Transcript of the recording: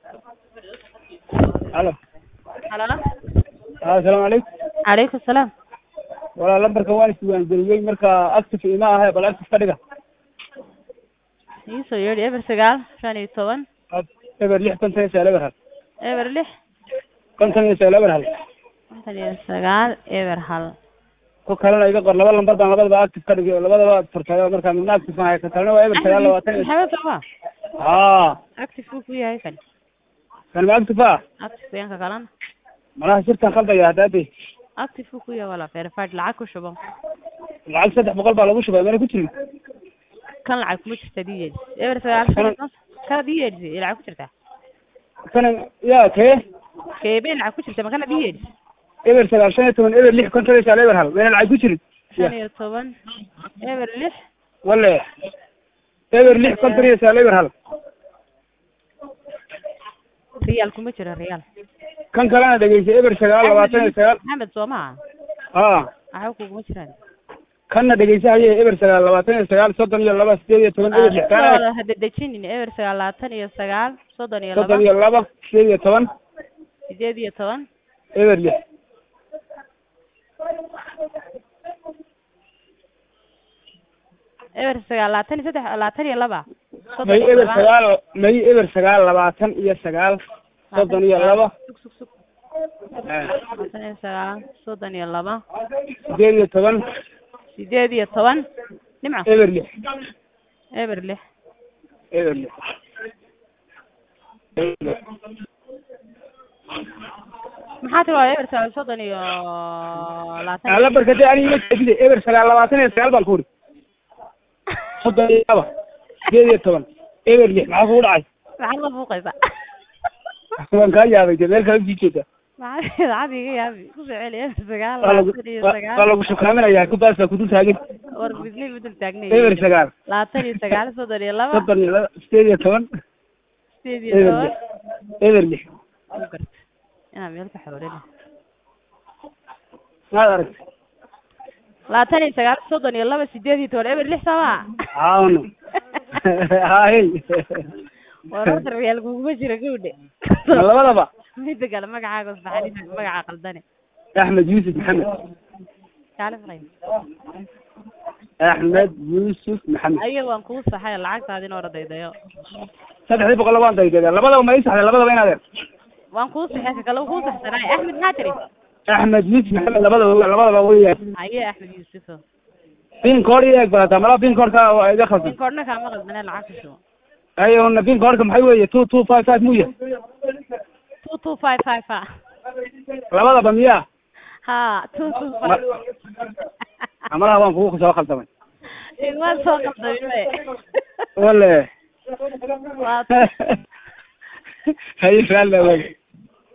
الو Halo. السلام عليكم. Alaykum salaam. والله lambarka waan isdiiwaangeliyey marka active ima ahay bal active ka dhiga Ii soo yeedhi eber 9 eber 6 konton iyo sagaal eber hal eber 6 konton iyo sagaal eber hal 9 eber 1 ku kalena iga qor laba lambar baan labadaba active ka dhigay labadaba furtay marka midna active ma ka kalena waa eber 9 Maxamed sama active ku yahay kan ma active active yanka kalan malaha shirkan khaldaya hadaadi active ku yahay wala verified lacag ku shubo lacag 300 baa lagu shubay meel ku jirin kan lacag kuma jirta diyeed eber 9 ka diyeed lacag ku jirta kana yaa keebeen lacag ku jirta makana diyeed eber 9 eber 6 konton iyo sagaal eber hal meel lacag ku jirin 15 eber 6 wala eber 6 konton iyo sagaal eber hal riyal kuma jira riyal kan kalena dhageysay eber 9 Maxamed Soomaa waxa kuma jiraan kana dhageysahay eber 9 32 eber 6 hada dejinin eber 9 32 eber 6 eber 9 may eber 9 iyo 9 32 8 nimco eber 6 eber 6 eber 6 maxaa tiro eber 30 iyo 20 ala barkade ani ma jeedide eber 9 baan ku ri 32 eber 6 maxaa ku dhacay maxaa la fuuqaysa waan ka yaabay meel kale u jeeda maxaa adiga yaabi ku socel eber 9 lagu shukaaminaya ku baas ku dul taagin war bidnay bedel taagnay eber 9 eber 6 ina meel ka xawreen ma arag 29 eber 6 sama aawno hay war real kugu jira gowde labadaba mid gal magacaaga saxariin magaca qaldane Ahmed Yusuf Mohamed kale fray Ahmed Yusuf Mohamed ayaga waan ku saxay lacagtaadina orodaydayo 300 waan dayday labadaba ma isaxay labadaba inaad waan ku saxay kala ku saxsanay Ahmed Hatri Ahmed Yusuf Mohamed labadaba weeyay aye Ahmed Yusuf bin kooriye baata mala bin koorka iga khaldan bin koorna ka ma qaldana lacag soo ayo na bin koorka maxay weeye 2255 muya 2255 labadaba miya ha 225 amala waan ku soo khaldamay waan soo khaldamay wala waa hay fa'al